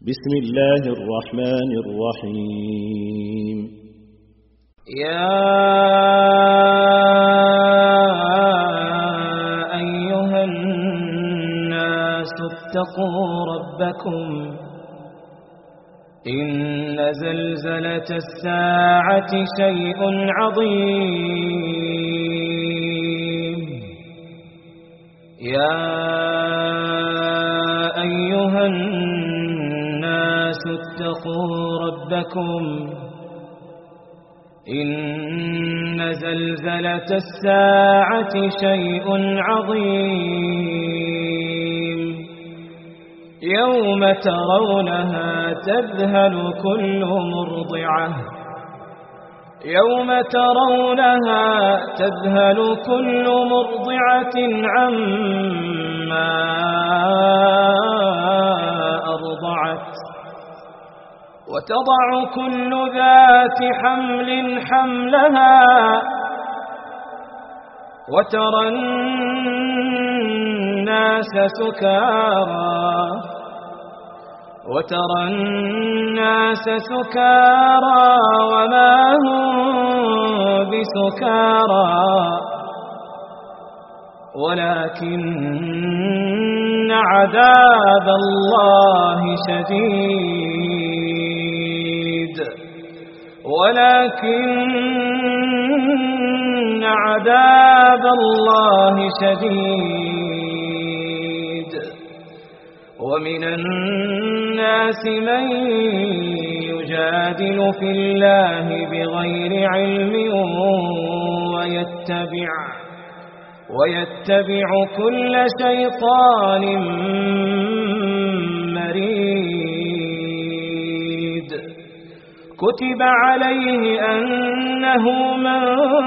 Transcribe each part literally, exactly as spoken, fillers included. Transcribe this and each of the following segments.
بسم الله الرحمن الرحيم. يا أيها الناس اتقوا ربكم إن زلزلة الساعة شيء عظيم. يا أيها الناس اتقوا ربكم إن زلزلة الساعة شيء عظيم. يوم ترونها تذهل كل مرضعة يوم ترونها تذهل كل مرضعة عما أرضعت وتضع كل ذات حمل حملها وترى الناس سكارى وترى الناس سكارى وما هم بسكارى ولكن عذاب الله شديد ولكن عذاب الله شديد. ومن الناس من يجادل في الله بغير علم ويتبع ويتبع كل شيطان مريد. كتب عليه أنه من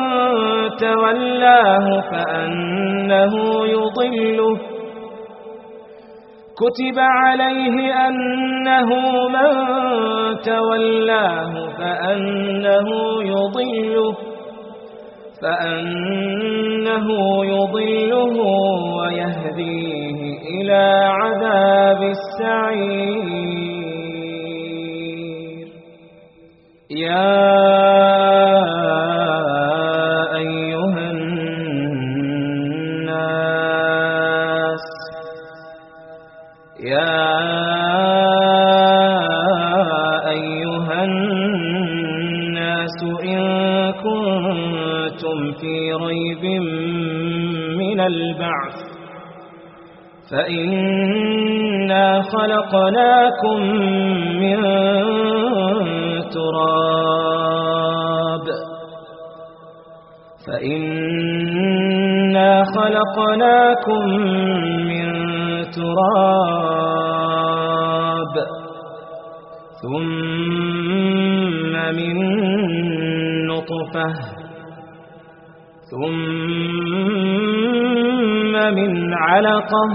تولاه فأنه يضله كتب عليه أنه من تولاه فأنه يضله فأنه يضله ويهديه إلى عذاب السعير. يا أيها الناس يا أيها الناس إن كنتم في ريب من البعث فإنا خلقناكم من تراب فإنا خلقناكم من تراب ثم من نطفة ثم من علقة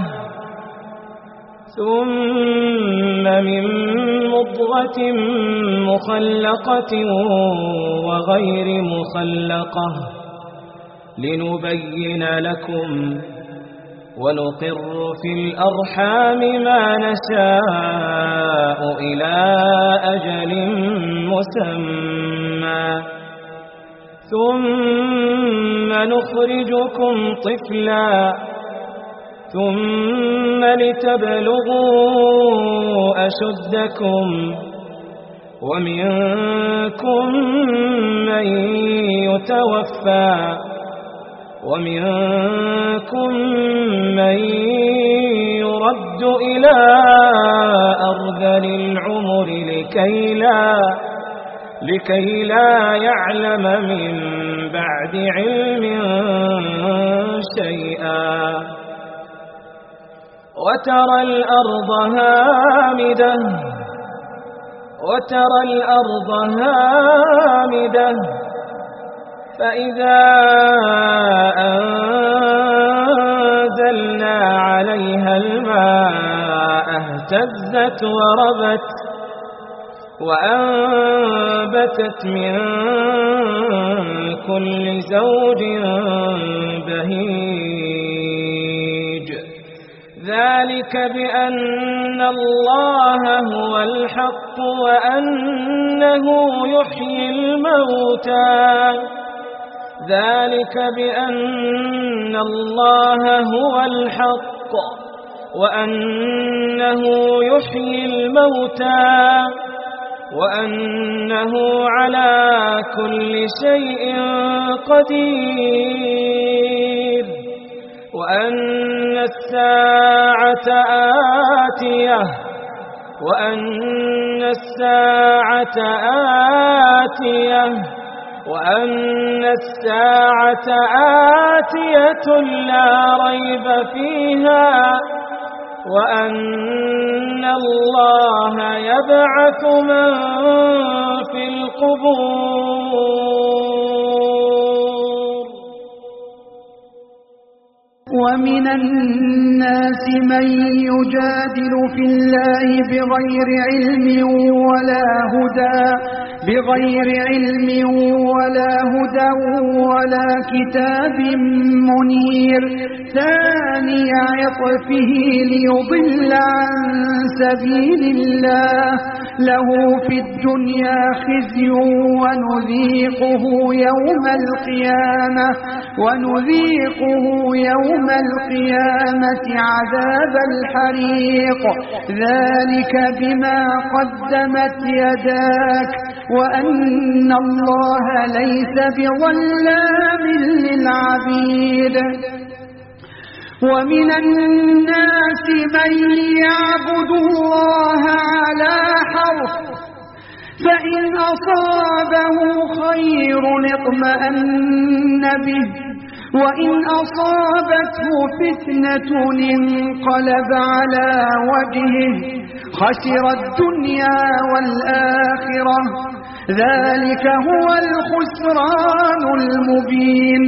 ثم من مضغة مخلقة وغير مخلقة لنبين لكم ونقر في الأرحام ما نشاء إلى أجل مسمى ثم نخرجكم طفلا ثم لتبلغوا أشدكم ومنكم من يتوفى ومنكم من يرد إلى أرذل العمر لكي لا لكي لا يعلم من بعد علم شيئا. وترى الأرض هامدة وترى الأرض هامدة فإذا أنزلنا عليها الماء اهتزت وربت وأنبتت من كل زوج بهيج ذلك بأن الله هو الحق وأنه يحيي الموتى ذلك بأن الله هو الحق وأنه يحيي الموتى وأنه على كل شيء قدير وأن الساعة آتية وأن الساعة آتية وأن الساعة آتية لا ريب فيها وأن الله يبعث من في القبور. ومن الناس من يجادل في الله بغير علم ولا هدى بغير علم ولا هدى ولا كتاب منير ثاني عطفه ليضل عن سبيل الله له في الدنيا خزي ونذيقه يوم القيامة ونذيقه يوم القيامة عذاب الحريق ذلك بما قدمت يداك وأن الله ليس بظلام للعبيد. ومن الناس من يعبد الله على حرف فإن أصابه خير اطمأن به وإن أصابته فتنة انقلب على وجهه خسر الدنيا والآخرة ذلك هو الخسران المبين.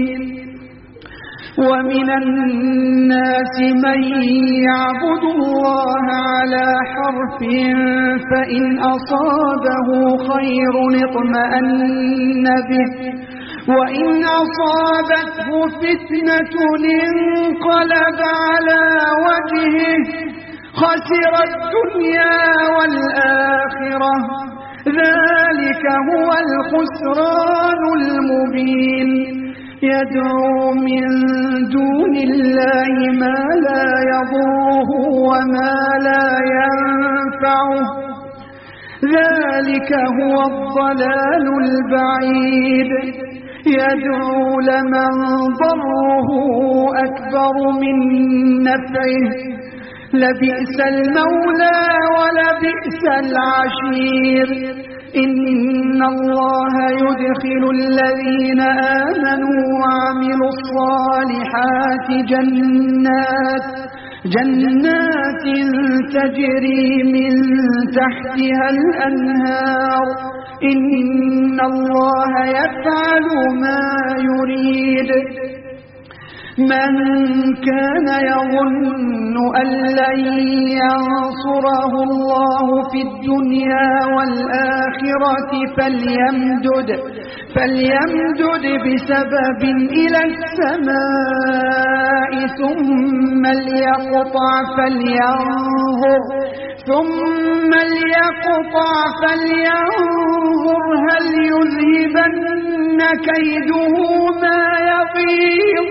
ومن الناس من يعبد الله على حرف فإن أصابه خير اطمأن به وإن أصابته فتنة انقلب على وجهه خسر الدنيا والآخرة ذلك هو الخسران المبين. يدعو من دون الله ما لا يضره وما لا ينفعه ذلك هو الضلال البعيد. يدعو لمن ضره أكبر من نفعه لبئس المولى ولبئس العشير. إن الله يدخل الذين آمنوا وعملوا الصالحات جنات جنات تجري من تحتها الأنهار إن الله يفعل ما يريد. من كان يظن أن لن ينصره الله في الدنيا والآخرة فليمدد فليمدد بسبب إلى السماء ثم ليقطع فلينظر ثم ليقطع فلينظر هل يذهبن كيده ما يغيظ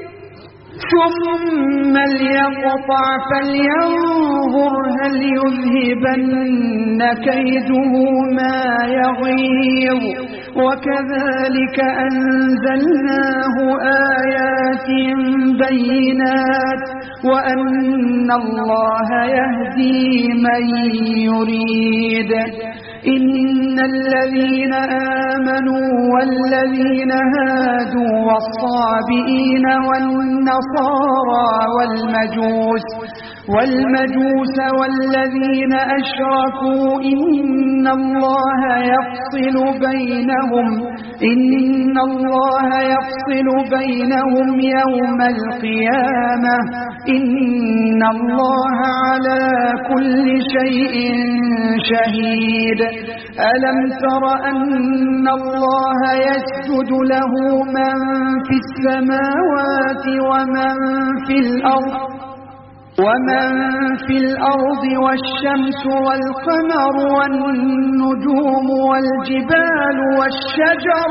ثم ليقطع فلينظر هل يذهبن كيده ما يغيظ. وكذلك أنزلناه آيات بينات وأن الله يهدي من يريد. إن الذين آمنوا والذين هادوا والصابئين والنصارى والمجوس والمجوس والذين أشركوا إن الله يفصل بينهم إن الله يفصل بينهم يوم القيامة إن الله على كل شيء شهيد. ألم تر أن الله يسجد له من في السماوات ومن في الأرض ومن في الأرض والشمس والقمر والنجوم والجبال والشجر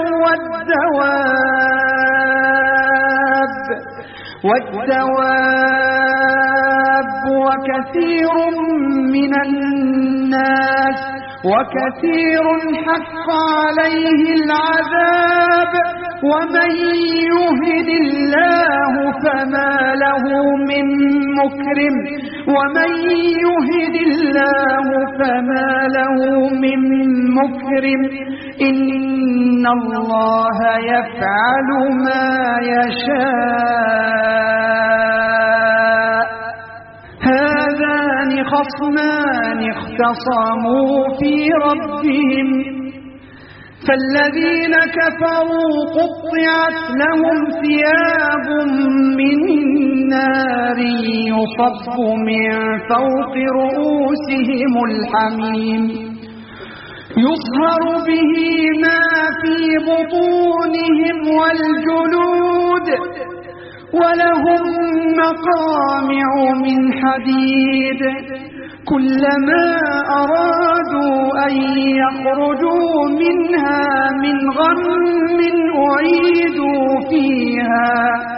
والدواب والدواب وكثير من الناس وكثير حق عليه العذاب ومن يهد الله فما له من مكرم ومن يهد الله فما له من مكرم إن الله يفعل ما يشاء. هذان خصمان اختصموا في ربهم فالذين كفروا قطعت لهم ثياب من نار يصب من فوق رؤوسهم الحميم يصهر به ما في بطونهم والجلود ولهم مقامع من حديد كلما أرادوا أن يخرجوا منها من غم أعيدوا فيها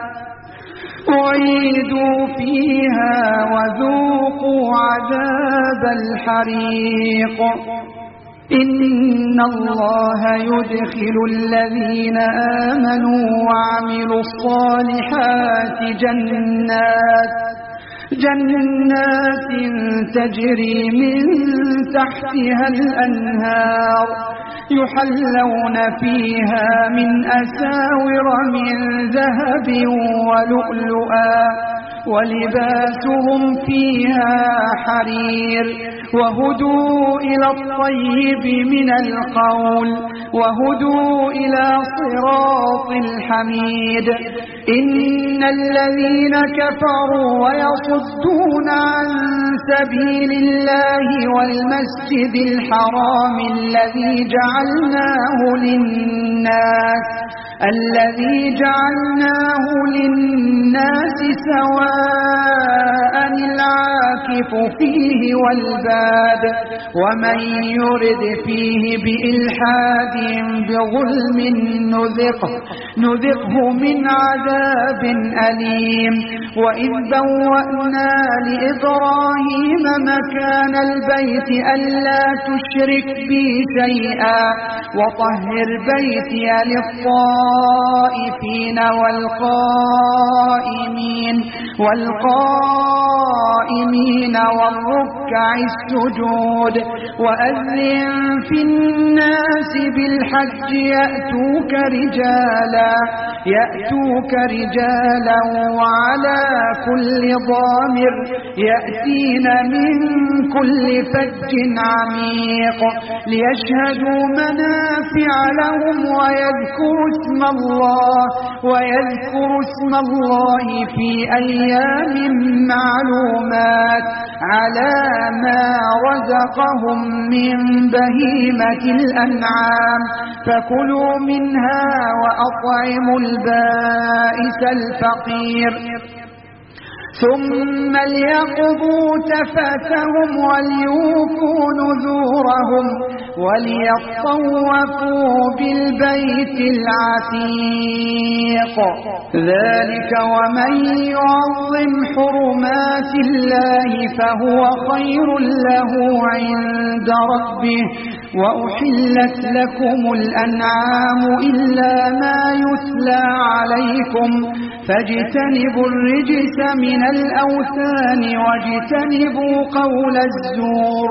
أعيدوا فيها وذوقوا عذاب الحريق. إن الله يدخل الذين آمنوا وعملوا الصالحات جنات جنات تجري من تحتها الأنهار يحلون فيها من أساور من ذهب ولؤلؤا ولباسهم فيها حرير وهدوا إلى الطيب من القول وهدوا إلى صراط الحميد. إن الذين كفروا ويصدون عن سبيل الله والمسجد الحرام الذي جعلناه للناس الذي جعلناه للناس سواء العاكف فيه والباد ومن يرد فيه بإلحاد بظلم نذقه نذقه من عذاب أليم. وإذ بوأنا لإبراهيم مكان البيت ألا تشرك بي شيئا وطهر بيتي للطائفين والقائمين والقائمين والركع السجود وأذن في الناس بالحج يأتوك رجالا يأتوك رجالا وعلى كل ضامر يأتين من كل فج عميق ليشهدوا منافع لهم ويذكروا اسم الله ويذكروا اسم الله في أيام معلومات على ما رزقهم من بهيمة الأنعام فكلوا منها وأطعموا البائس الفقير ثم ليقضوا تفثهم وليوفوا نذورهم وليطوفوا بالبيت العتيق. ذلك ومن يعظم حرمات الله فهو خير له عند ربه. وأحلت لكم الأنعام إلا ما يتلى عليكم فاجتنبوا الرجس من الأوثان واجتنبوا قول الزور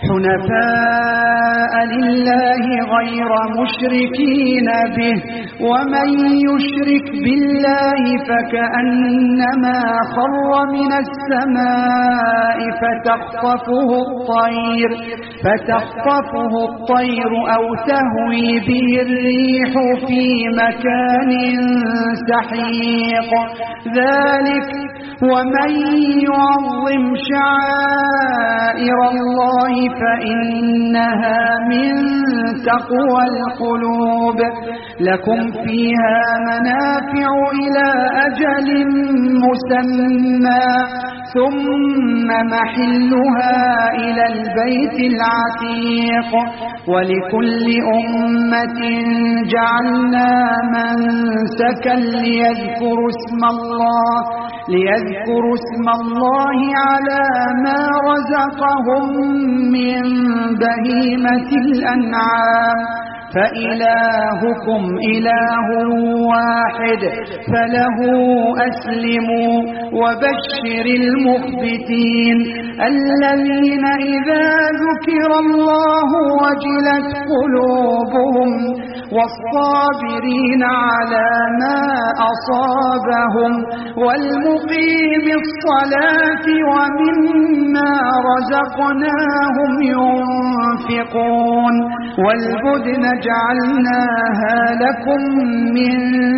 حنفاء لله غير مشركين به ومن يشرك بالله فكأنما خر من السماء فتخطفه الطير فتخطفه الطير أو تهوي به الريح في مكان سحيق. ذلك ومن يعظم شعائر الله فإنها من تقوى القلوب. لكم فيها منافع إلى أجل مسمى ثم محلها إلى البيت العتيق. ولكل أمة جعلنا منسكا ليذكروا اسم الله ليذكروا اسم الله على ما رزقهم من بهيمة الأنعام فإلهكم إله واحد فله أسلموا وبشر المخبتين الذين إذا ذكر الله وجلت قلوبهم والصابرين على ما أصابهم والمقيم الصلاة ومما رزقناهم ينفقون. والبدن جعلناها لكم من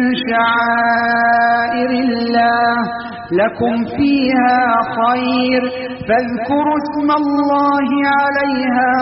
شعائر الله لكم فيها خير فاذكروا اسم الله عليها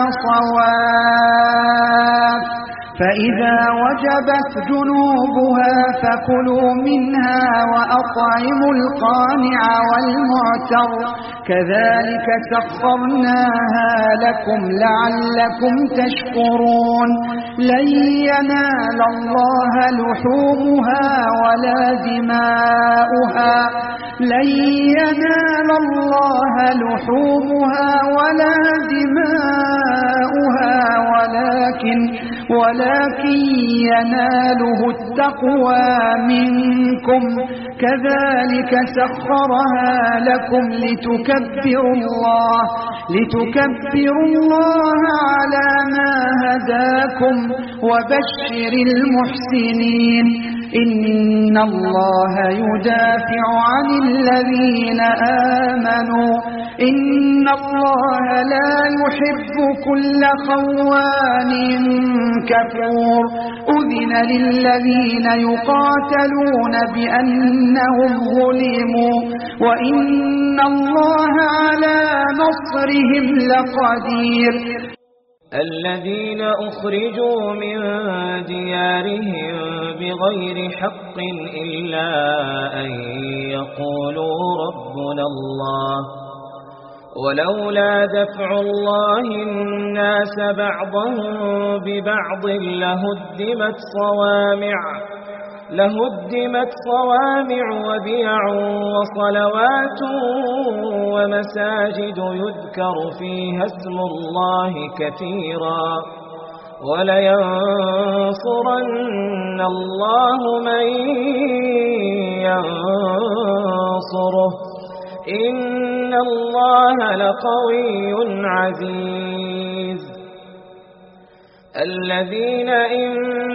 صواف. فإذا وجبت جنوبها فكلوا منها وأطعموا القانع والمعتر كذلك سخرناها لكم لعلكم تشكرون. لن ينال الله لحومها ولا دماؤها لن ينال الله لحومها ولا دماؤها ولكن ولكن يناله التقوى منكم كذلك سخرها لكم لتكبروا الله لتكبروا الله على ما هداكم وبشر المحسنين. إن الله يدافع عن الذين آمنوا إن الله لا يحب كل خوان كفور. أذن للذين يقاتلون بأنهم ظلموا وإن الله على نصرهم لقدير. الذين أخرجوا من ديارهم بغير حق إلا أن يقولوا ربنا الله ولولا دفع الله الناس بعضهم ببعض لهدمت صوامع لهدمت صوامع وبيع وصلوات ومساجد يذكر فيها اسم الله كثيرا ولينصرن الله من ينصره إن الله لقوي عزيز. الذين إن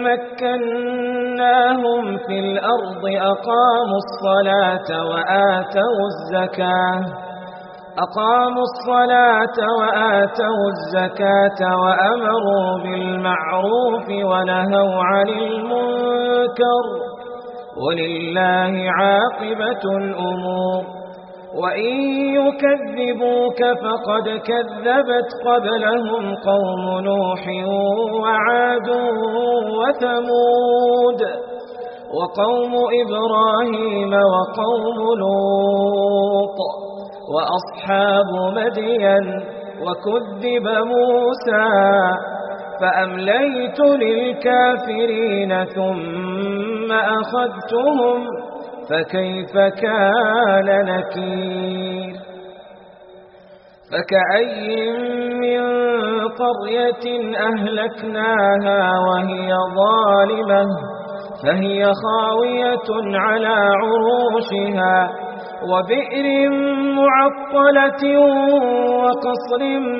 مكناهم في الأرض أقاموا الصلاة وآتوا الزكاة أقاموا الصلاة وآتوا الزكاة وأمروا بالمعروف ونهوا عن المنكر ولله عاقبة الأمور. وإن يكذبوك فقد كذبت قبلهم قوم نوح وعاد وثمود وقوم إبراهيم وقوم لوط وأصحاب مدين وكذب موسى فأمليت للكافرين ثم أخذتهم فكيف كان نكير. فكأي من قرية أهلكناها وهي ظالمة فهي خاوية على عروشها وبئر معطلة وقصر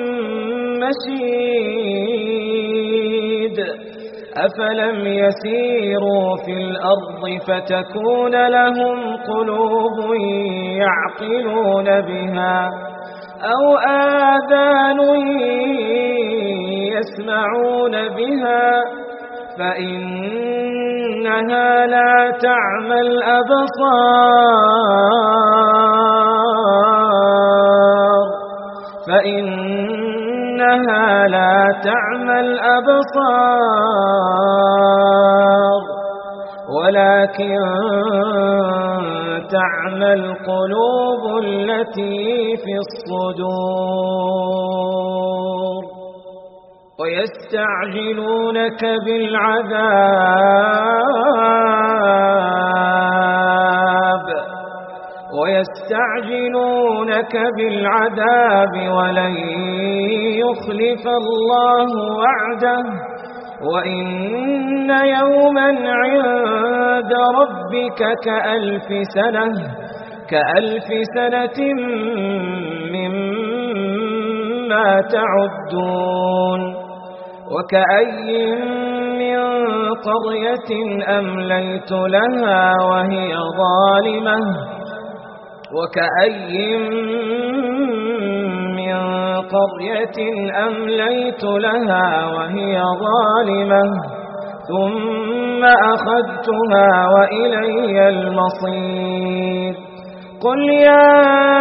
مشيد أفلم يسيروا في الأرض فتكون لهم قلوب يعقلون بها أو آذان يسمعون بها فإنها لا تعمى الأبصار فإنها لا تعمى الأبصار ولكن تعمى القلوب التي في الصدور ويستعجلونك بالعذاب ويستعجلونك بالعذاب ولن يخلف الله وعده وإن يوما عند ربك كألف سنة كألف سنة مما تعدون وكأي من قرية أمليت لها وهي ظالمة وكأي من قرية أمليت لها وهي ظالمة ثم أخذتها وإلي المصير قل يا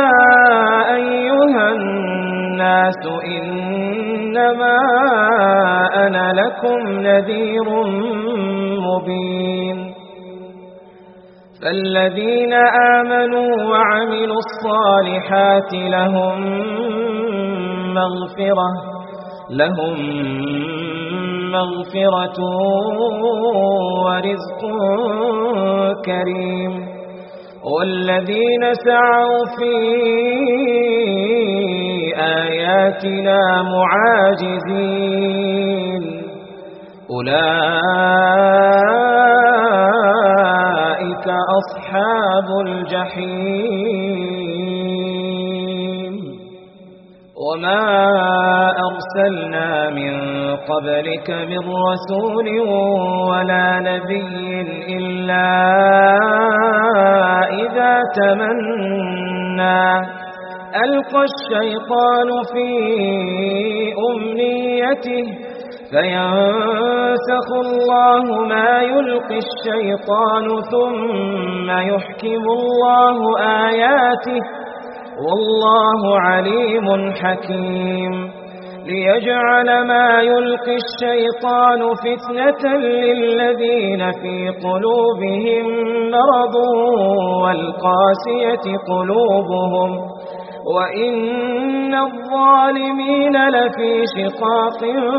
أيها الناس إنما أنا لكم نذير مبين فالذين آمنوا وعملوا الصالحات لهم مغفرة لهم مغفرة ورزق كريم والذين سعوا في آياتنا معاجزين أولئك أصحاب الجحيم وما أرسلنا من قبلك من رسول ولا نبي إلا إذا تمنى ألقى الشيطان في أمنيته فينسخ الله ما يلقي الشيطان ثم يحكم الله آياته والله عليم حكيم ليجعل ما يلقي الشيطان فتنة للذين في قلوبهم مرض والقاسية قلوبهم وإن الظالمين لفي شقاق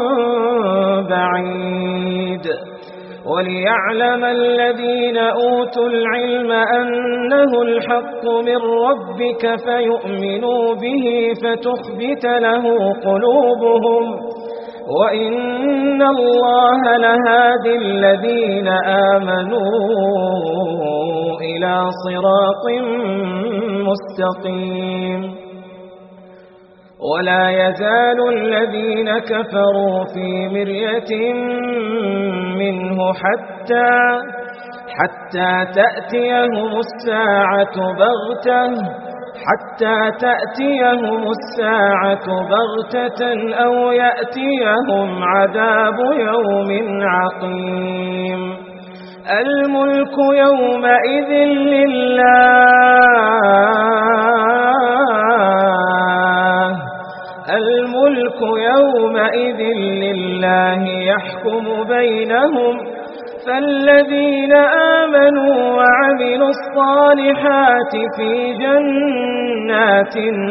بعيد وليعلم الذين أوتوا العلم أنه الحق من ربك فيؤمنوا به فتخبت له قلوبهم وإن الله لهادي الذين آمنوا إلى صراط مستقيم ولا يزال الذين كفروا في مرية منه حتى حتى تأتيهم الساعة بغتة حتى تأتيهم الساعة بغتة أو يأتيهم عذاب يوم عقيم الملك يومئذ لله الملك يومئذ لله يحكم بينهم فالذين آمنوا وعملوا الصالحات في جنات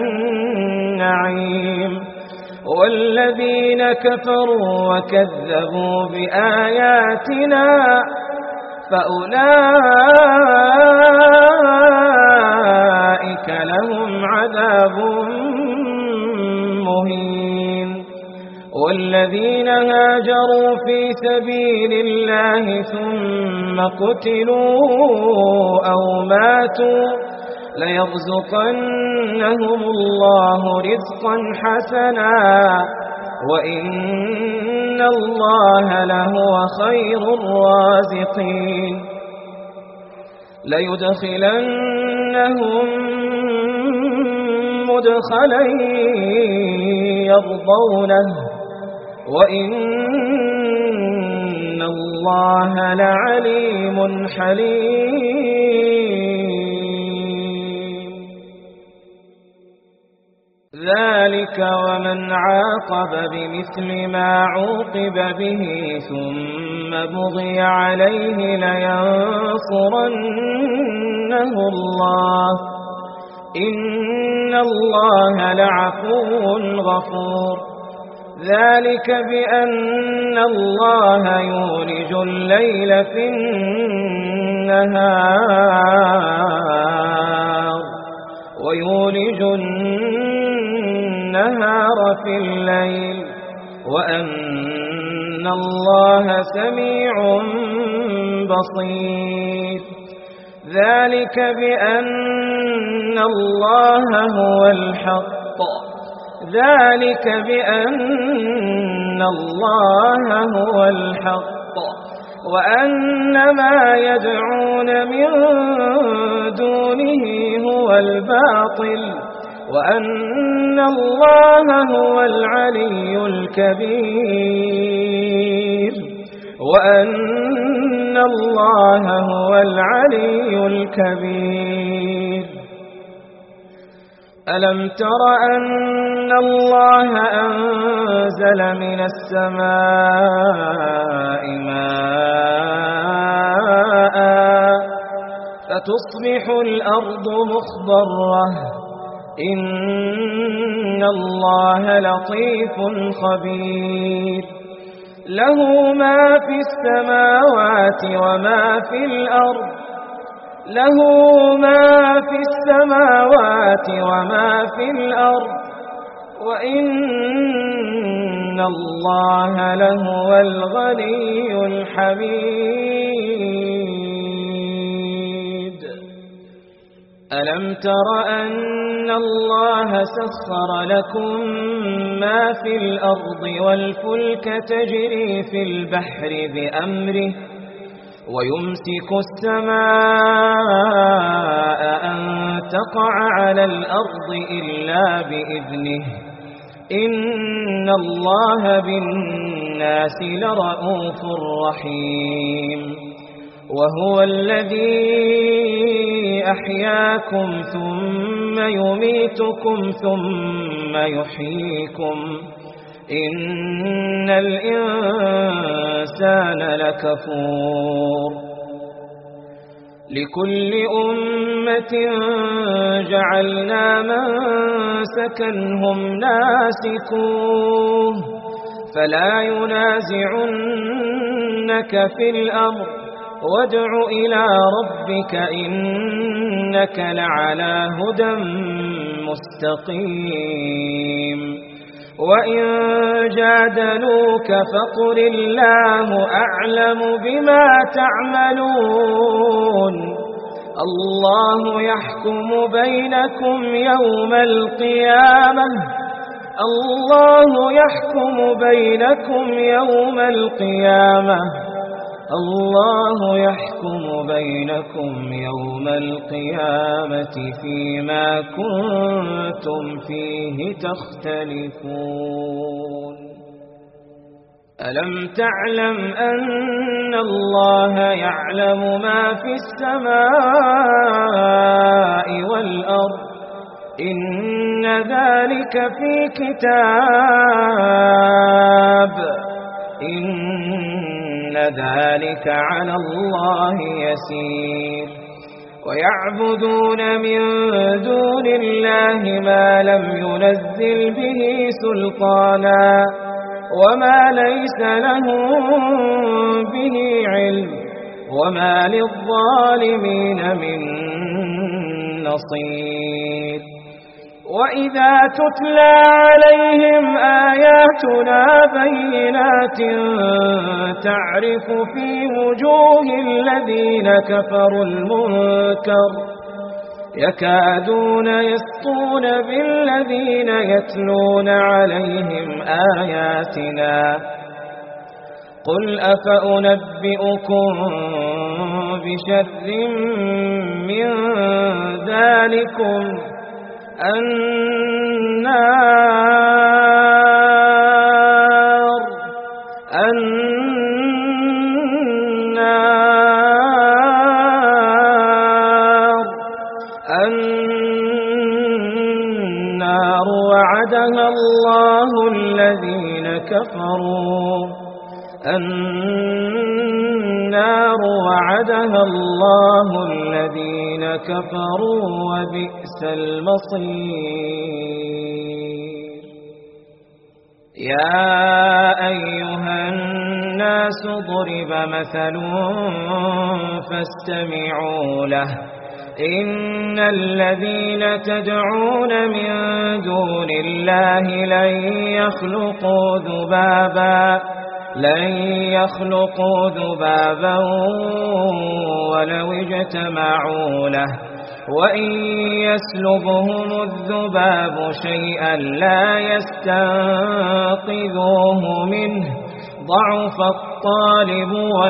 النعيم والذين كفروا وكذبوا بآياتنا فأولئك لهم عذاب مهين والذين هاجروا في سبيل الله ثم قتلوا أو ماتوا ليرزقنهم الله رزقا حسنا وإن الله لهو خير الرازقين ليدخلنهم مدخلا يرضونه وإن الله لعليم حليم ذلك ومن عاقب بمثل ما عوقب به ثم بغي عليه لينصرنه الله إن الله لعفو غفور ذلك بأن الله يولج الليل في النهار ويولج النهار في الليل وأن الله سميع بصير ذلك بأن الله هو الحق ذلك بأن الله هو الحق وأن ما يدعون من دونه هو الباطل وأن الله هو العلي الكبير وأن الله هو العلي الكبير ألم تر أن الله أنزل من السماء ماء فتصبح الأرض مخضرة إن الله لطيف خبير له ما في السماوات وما في الأرض له ما في السماوات وما في الأرض وإن الله لهو الغني الحميد ألم تر أن الله سخر لكم ما في الأرض والفلك تجري في البحر بأمره ويمسك السماء أن تقع على الأرض إلا بإذنه إن الله بالناس لرءوف رحيم وهو الذي أحياكم ثم يميتكم ثم يحييكم إن الإنسان لكفور لكل أمة جعلنا منسكا هم ناسكوه فلا ينازعنك في الأمر وادع إلى ربك إنك لعلى هدى مستقيم وإن جادلوك فقل الله أعلم بما تعملون الله يحكم بينكم يوم القيامة الله يحكم بينكم يوم القيامة الله يحكم بينكم يوم القيامة فيما كنتم فيه تختلفون ألم تعلم أن الله يعلم ما في السماء والأرض إن ذلك في كتاب إن ذلك على الله يسير ويعبدون من دون الله ما لم ينزل به سلطانا وما ليس لهم به علم وما للظالمين من نصير وإذا تتلى عليهم آياتنا بينات تعرف في وجوه الذين كفروا المنكر يكادون يسطون بالذين يتلون عليهم آياتنا قل أفأنبئكم بشر من ذلكم النار النار النار وعد النار وعدها الله الذين كفروا وبئس المصير. يا أيها الناس ضرب مثل فاستمعوا له إن الذين تدعون من دون الله لن يخلقوا ذبابا لن يخلقوا ذبابا ولو اجتمعوا له وإن يسلبهم الذباب شيئا لا يستنقذوه منه ضعف الطالب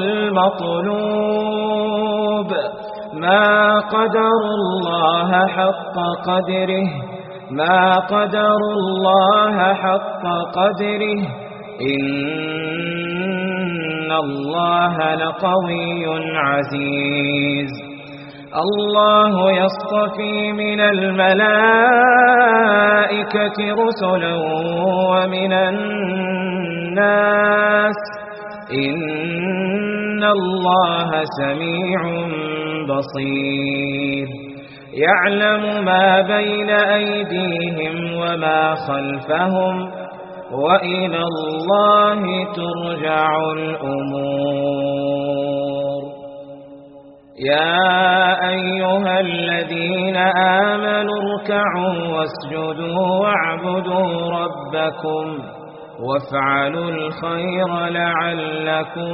والمطلوب ما قدروا الله حق قدره ما قدروا الله حق قدره إن الله لقوي عزيز. الله يصطفي من الملائكة رسلا ومن الناس إن الله سميع بصير. يعلم ما بين أيديهم وما خلفهم وإلى الله ترجع الأمور. يا أيها الذين آمنوا اركعوا واسجدوا واعبدوا ربكم وافعلوا الخير لعلكم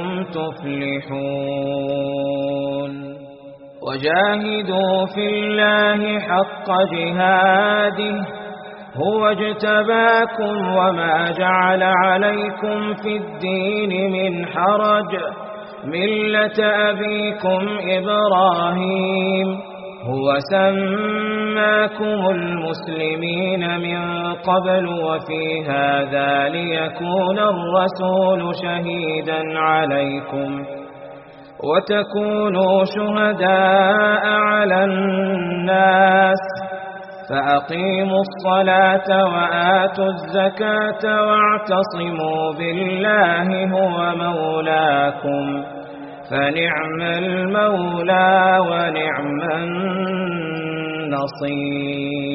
تفلحون. وجاهدوا في الله حق جهاده هو اجتباكم وما جعل عليكم في الدين من حرج ملة أبيكم إبراهيم هو سماكم المسلمين من قبل وفي هذا ليكون الرسول شهيدا عليكم وتكونوا شهداء على الناس فأقيموا الصلاة وآتوا الزكاة واعتصموا بالله هو مولاكم فنعم المولى ونعم النصير.